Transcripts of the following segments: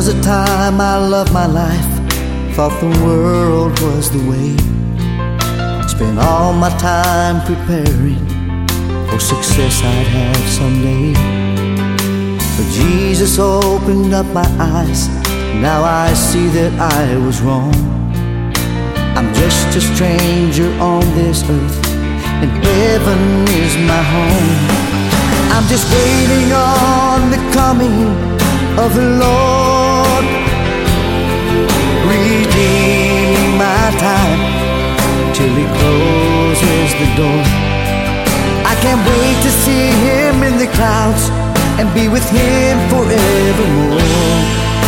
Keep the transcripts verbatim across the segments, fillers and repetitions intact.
a time I loved my life, thought the world was the way. Spent all my time preparing for success I'd have someday. But Jesus opened up my eyes, now I see that I was wrong. I'm just a stranger on this earth, and heaven is my home. I'm just waiting on the coming of the Lord, redeeming my time till He closes the door. I can't wait to see Him in the clouds and be with Him forevermore.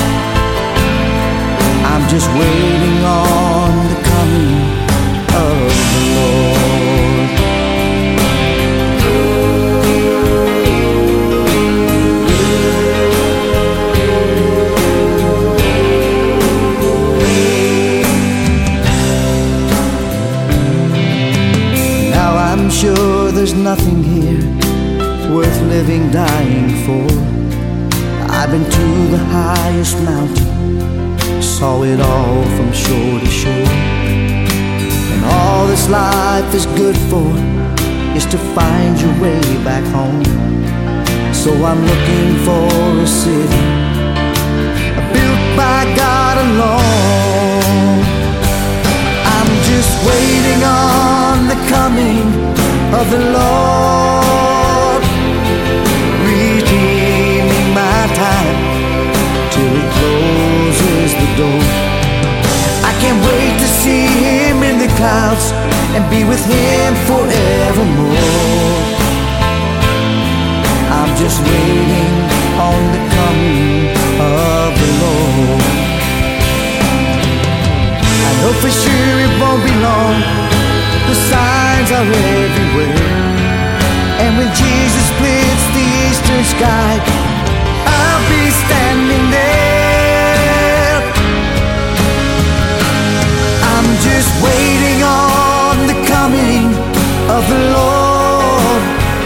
I'm just waiting on the coming of the Lord. Now I'm sure there's nothing here worth living, dying for. I've been to the highest mountain, saw it all from shore to shore. And all this life is good for is to find your way back home. So I'm looking for a city built by God alone. I'm just waiting on the coming of the Lord, redeeming my time till He closes the door. I can't wait to see Him in the clouds and be with Him forevermore. I'm just waiting on the coming of the Lord. I know for sure it won't be long, the signs are everywhere. And when Jesus splits the eastern sky, I'll be standing there. I'm just waiting on the coming of the Lord,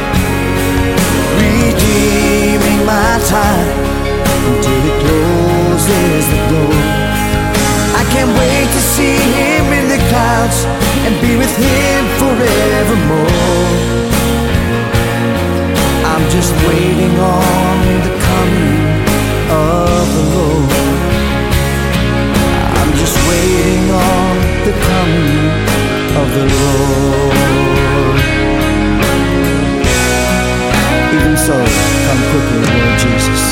redeeming my time until He closes the door. I can't wait to see Him in the clouds and be with Him forevermore. I'm just waiting on the coming of the Lord. I'm just waiting on the coming of the Lord. Even so, come quickly, Lord Jesus.